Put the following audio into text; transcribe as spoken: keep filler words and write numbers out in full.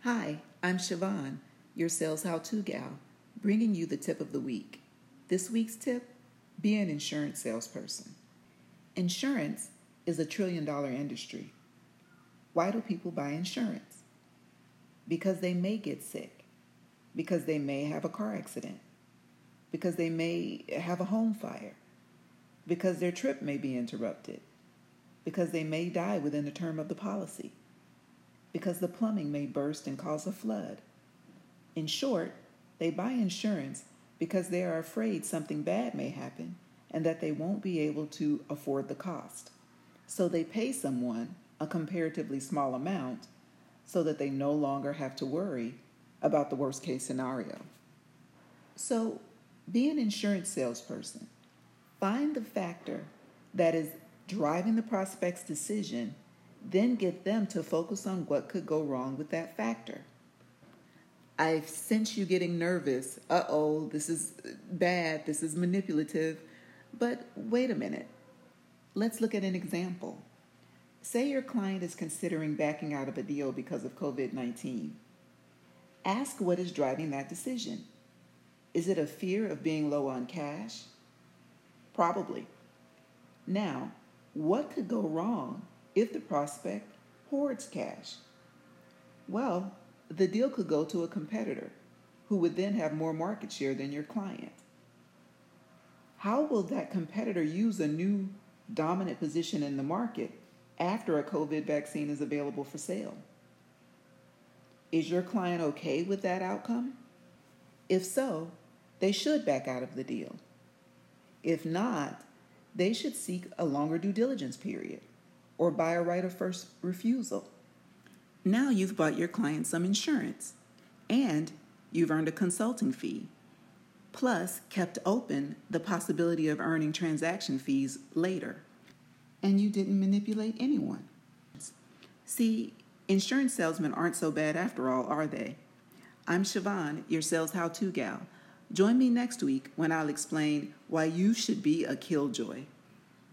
Hi, I'm Siobhan, your sales how-to gal, bringing you the tip of the week. This week's tip, be an insurance salesperson. Insurance is a trillion dollar industry. Why do people buy insurance? Because they may get sick, because they may have a car accident, because they may have a home fire, because their trip may be interrupted, because they may die within the term of the policy, because the plumbing may burst and cause a flood. In short, they buy insurance because they are afraid something bad may happen and that they won't be able to afford the cost. So they pay someone a comparatively small amount so that they no longer have to worry about the worst case scenario. So be an insurance salesperson. Find the factor that is driving the prospect's decision, then get them to focus on what could go wrong with that factor. I sense you getting nervous. Uh-oh, this is bad, this is manipulative. But wait a minute. Let's look at an example. Say your client is considering backing out of a deal because of covid nineteen. Ask what is driving that decision. Is it a fear of being low on cash? Probably. Now, what could go wrong if the prospect hoards cash? Well, the deal could go to a competitor who would then have more market share than your client. How will that competitor use a new dominant position in the market after a COVID vaccine is available for sale? Is your client okay with that outcome? If so, they should back out of the deal. If not, they should seek a longer due diligence period or buy a right of first refusal. Now you've bought your client some insurance and you've earned a consulting fee, plus kept open the possibility of earning transaction fees later. And you didn't manipulate anyone. See, insurance salesmen aren't so bad after all, are they? I'm Siobhan, your sales how-to gal. Join me next week when I'll explain why you should be a killjoy.